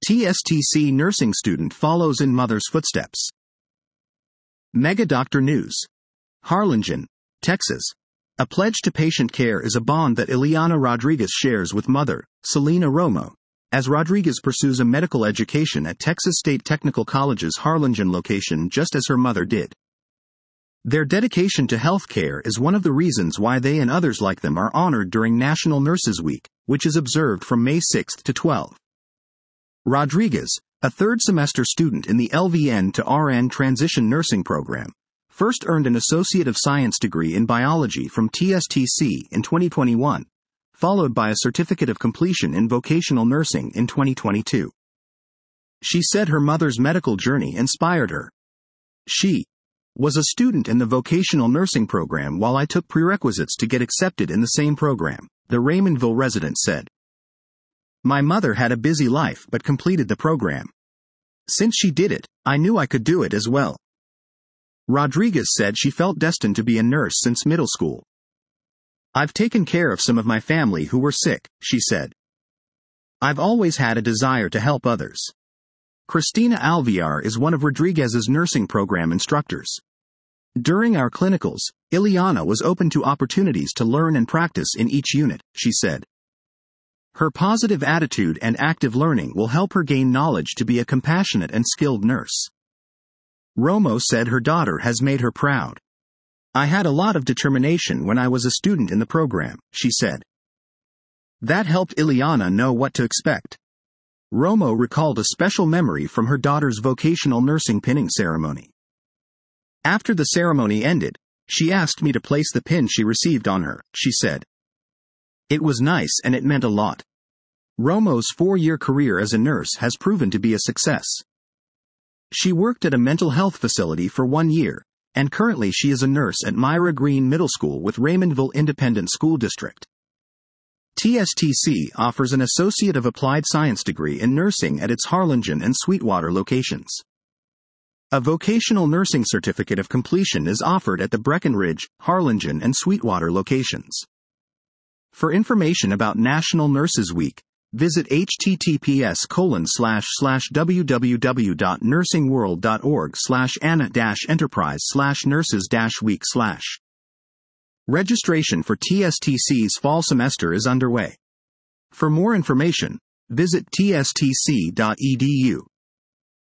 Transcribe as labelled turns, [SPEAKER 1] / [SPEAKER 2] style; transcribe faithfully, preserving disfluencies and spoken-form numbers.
[SPEAKER 1] T S T C nursing student follows in mother's footsteps. Mega Doctor News. Harlingen, Texas. A pledge to patient care is a bond that Ileana Rodriguez shares with mother, Selena Romo, as Rodriguez pursues a medical education at Texas State Technical College's Harlingen location just as her mother did. Their dedication to health care is one of the reasons why they and others like them are honored during National Nurses Week, which is observed from May sixth to twelfth. Rodriguez, a third-semester student in the L V N to R N transition nursing program, first earned an Associate of Science degree in biology from T S T C in twenty twenty-one, followed by a Certificate of Completion in vocational nursing in twenty twenty-two. She said her mother's medical journey inspired her. She was a student in the vocational nursing program while I took prerequisites to get accepted in the same program, the Raymondville resident said. My mother had a busy life but completed the program. Since she did it, I knew I could do it as well. Rodriguez said she felt destined to be a nurse since middle school. I've taken care of some of my family who were sick, she said. I've always had a desire to help others. Christina Alvear is one of Rodriguez's nursing program instructors. During our clinicals, Ileana was open to opportunities to learn and practice in each unit, she said. Her positive attitude and active learning will help her gain knowledge to be a compassionate and skilled nurse. Romo said her daughter has made her proud. I had a lot of determination when I was a student in the program, she said. That helped Ileana know what to expect. Romo recalled a special memory from her daughter's vocational nursing pinning ceremony. After the ceremony ended, she asked me to place the pin she received on her, she said. It was nice and it meant a lot. Romo's four-year career as a nurse has proven to be a success. She worked at a mental health facility for one year, and currently she is a nurse at Myra Green Middle School with Raymondville Independent School District. T S T C offers an Associate of Applied Science degree in nursing at its Harlingen and Sweetwater locations. A vocational nursing certificate of completion is offered at the Breckenridge, Harlingen, and Sweetwater locations. For information about National Nurses Week, visit https colon slash slash www.nursingworld.org slash anna dash enterprise slash nurses dash week slash. Registration for T S T C's fall semester is underway. For more information, visit t s t c dot e d u.